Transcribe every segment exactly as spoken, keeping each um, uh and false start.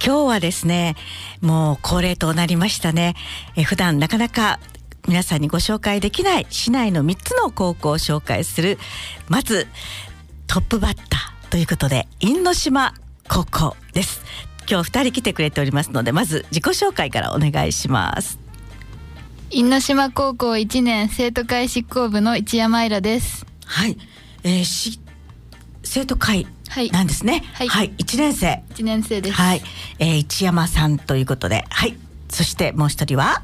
今日はですね、もう恒例となりましたね。え普段なかなか皆さんにご紹介できない市内のみっつの高校を紹介する、まずトップバッターということで因島高校です。今日ふたり来てくれておりますので、まず自己紹介からお願いします。 因島高校いちねん生徒会執行部の一山愛良です。 はい、えー、し生徒会なんですね。はい、はい、いちねん生いちねん生です。 はい、えー、一山さんということで、はい、そしてもう一人は、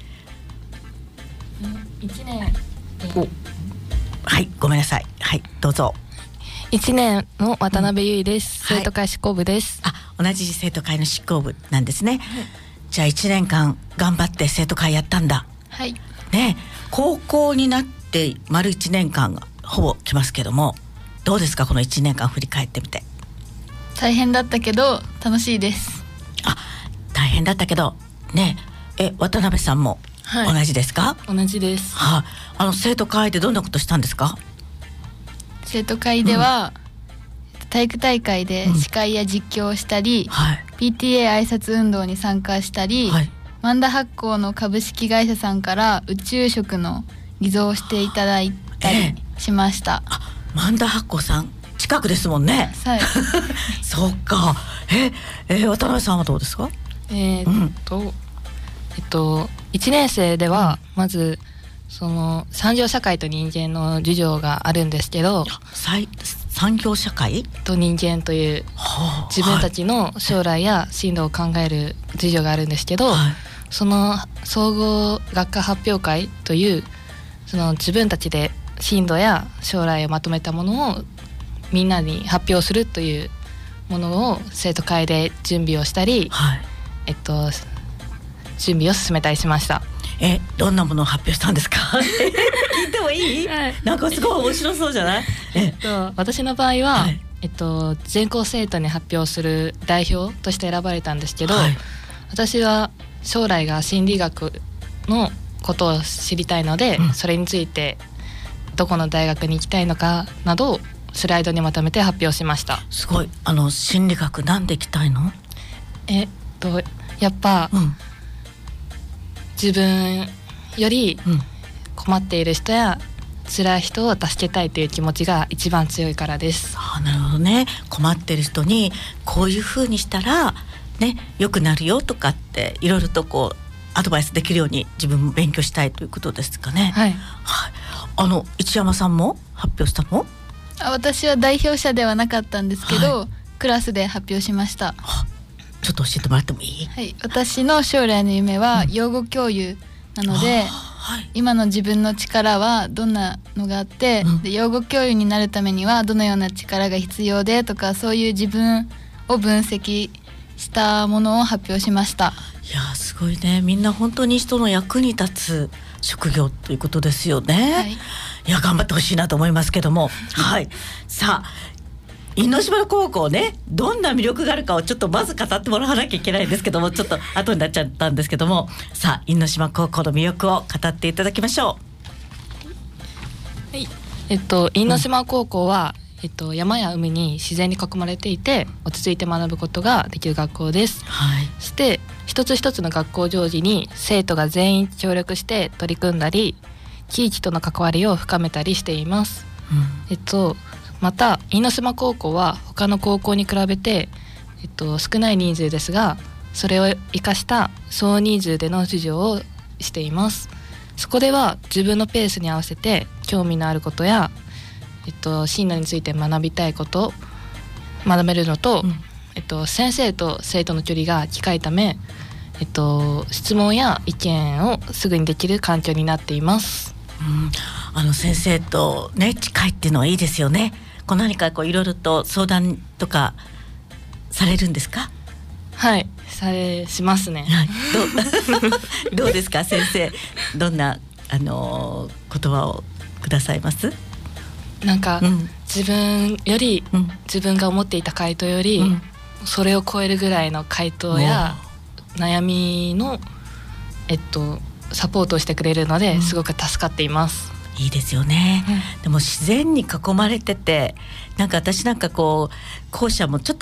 いちねん、えー、 はい、ごめんなさい、はい、どうぞ。 いちねんの渡辺優衣です、うん、生徒会執行部です。 はい、あ、同じ生徒会の執行部なんですね。はい、じゃあいちねんかん頑張って生徒会やったんだ。 はいね、高校になって丸いちねんかんがほぼ来ますけども、どうですか、このいちねんかん振り返ってみて。 大変だったけど楽しいです。 あ、大変だったけどね。え、渡辺さんも同じですか？ はい、同じです。 はあ、あの生徒会でどんなことしたんですか？ 生徒会では、うん、体育大会で司会や実況をしたり、うん、はい、ピーティーエー 挨拶運動に参加したり、はい、万田発行の株式会社さんから宇宙食の偽造をしていただいたりしました。 えー、あ、万田発行さん近くですもんね。 はい。 そうか。え、えー、渡辺さんはどうですか？ えー、っと、うん、えっといちねん生ではまずその産業社会と人間の授業があるんですけど、 産業社会と人間という自分たちの将来や進路を考える授業があるんですけど、はい、その総合学科発表会というその自分たちで進路や将来をまとめたものをみんなに発表するというものを生徒会で準備をしたり、はい、えっと準備を進めたりしました。 え、どんなものを発表したんですか？聞いてもいい？はい、なんかすごい面白そうじゃない？ えっと私の場合は、はい、えっと全校生徒に発表する代表として選ばれたんですけど、はい、私は将来が心理学のことを知りたいので、うん、それについてどこの大学に行きたいのかなどをスライドにまとめて発表しました。 すごい。あの心理学なんで行きたいの？ えっとやっぱ、うん、自分より困っている人や辛い人を助けたいという気持ちが一番強いからです。 あ、なるほどね。困ってる人にこういう風にしたらね、良くなるよとかっていろいろとこうアドバイスできるように自分も勉強したいということですかね。はい、はい、あの一山さんも発表したの？ あ、私は代表者ではなかったんですけど、はい、クラスで発表しました。 ちょっと教えてもらってもいい？ はい、私の将来の夢は養護教諭なので、うん、はい、今の自分の力はどんなのがあって、うん、で養護教諭になるためにはどのような力が必要でとか、そういう自分を分析したものを発表しました。 いや、すごいね。みんな本当に人の役に立つ職業ということですよね。はい、いや、頑張ってほしいなと思いますけどもはい、さあ因島高校ね、どんな魅力があるかをちょっとまず語ってもらわなきゃいけないんですけども、ちょっと後になっちゃったんですけども、さあ因島高校の魅力を語っていただきましょう。はい、えっと因島高校は、うん、えっと、山や海に自然に囲まれていて落ち着いて学ぶことができる学校です。はい、そして一つ一つの学校行事に生徒が全員協力して取り組んだり、地域との関わりを深めたりしています。うん、えっとまた因島高校は他の高校に比べて、えっと、少ない人数ですが、それを生かした総人数での授業をしています。そこでは自分のペースに合わせて興味のあることや、えっと、進路について学びたいことを学べるのと、うん、えっと、先生と生徒の距離が近いため、えっと、質問や意見をすぐにできる環境になっています。 うん、あの先生とね近いっていうのはいいですよね。こう何かこういろいろと相談とかされるんですか？ はい、されしますね。 ど, どうですか先生、どんなあの言葉をくださいます？ なんか、うん、自分より、うん、自分が思っていた回答より、うん、それを超えるぐらいの回答や悩みの、えっと、サポートをしてくれるので、うん、すごく助かっています。 いいですよね。うん、でも自然に囲まれてて、なんか私なんかこう校舎もちょっと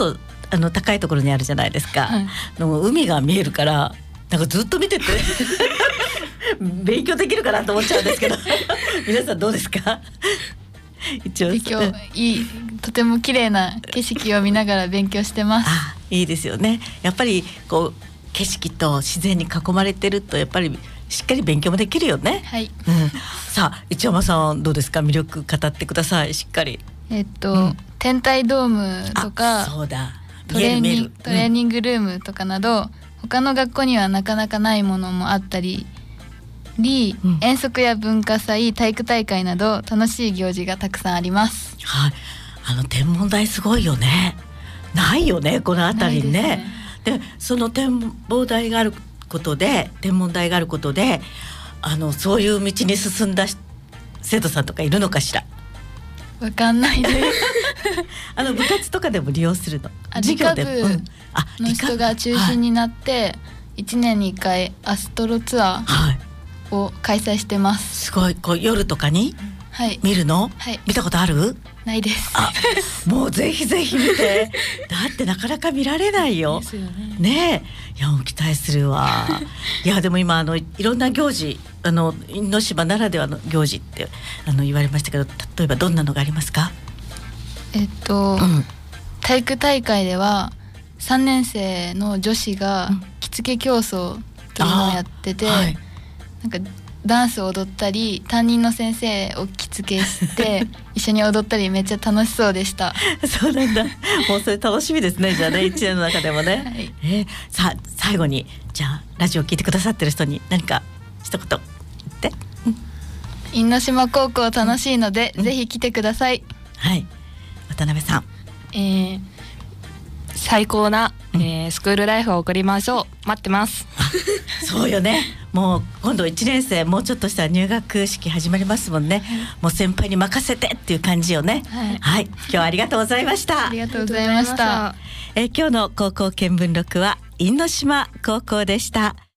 あの高いところにあるじゃないですか、はい、の海が見えるからなんかずっと見てて勉強できるかなと思っちゃうんですけど皆さんどうですか？一応勉強いい、とても綺麗な景色を見ながら勉強してます。 あ、いいですよね。やっぱりこう景色と自然に囲まれてるとやっぱりしっかり勉強もできるよね。 はい、 うん、さあ一山さんどうですか？魅力語ってください、しっかり。 えっと、うん、天体ドームとかそうだトレーニング、トレーニングルームとかなど、うん、他の学校にはなかなかないものもあったり、うん、遠足や文化祭、体育大会など楽しい行事がたくさんあります。 はい、あの天文台すごいよね。ないよねこの辺りにね。でその展望台があることで天文台があることであのそういう道に進んだ生徒さんとかいるのかしら？ わかんないですあの部活とかでも利用するの？ 理科部の人が中心になって、はい、いちねんにいっかいアストロツアーを開催してます。 すごい。こう夜とかに見るの？はい、見たことある？ ないです。 あ、もうぜひぜひ見てだってなかなか見られないよ。 ですよね。 ねえ、いやもう期待するわいやでも今あのいろんな行事、あの因島ならではの行事ってあの言われましたけど、例えばどんなのがありますか？ えっと、うん、体育大会ではさんねん生の女子が着付け競争というのをやってて、はい、なんかダンスを踊ったり担任の先生を着付けして一緒に踊ったりめっちゃ楽しそうでしたそうなんだ。もうそれ楽しみですね。じゃあね一年の中でもね、はい、えー、さあ最後にじゃあラジオを聞いてくださってる人に何か一言言って、うん、 因島高校楽しいので、うん、ぜひ来てください。 はい、渡辺さん。 えー、最高な、えー、スクールライフを送りましょう。待ってます。 そうよね。もう今度いちねん生もうちょっとしたら入学式始まりますもんね、はい、もう先輩に任せてっていう感じよね。はい、はい、今日はありがとうございました。 ありがとうございました。 えー、今日の高校見聞録は因島高校でした。